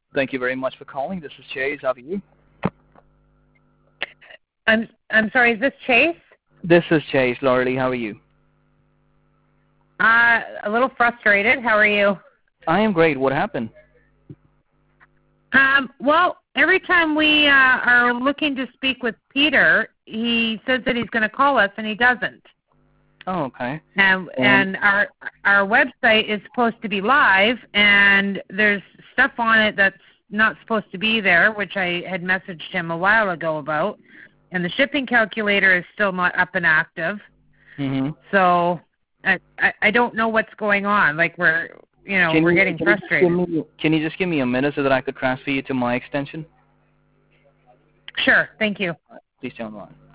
Thank you very much for calling. This is Chase. How are you? I'm sorry, is this Chase? This is Chase. Laurie, how are you? A little frustrated. How are you? I am great. What happened? Well, every time we are looking to speak with Peter, he says that he's going to call us, and he doesn't. Oh, okay. And our website is supposed to be live, and there's stuff on it that's not supposed to be there, which I had messaged him a while ago about. And the shipping calculator is still not up and active. Mm-hmm. So I don't know what's going on. Like we're getting frustrated. Can you just give me a minute so that I could transfer you to my extension? Sure. Thank you. Please stay on the line.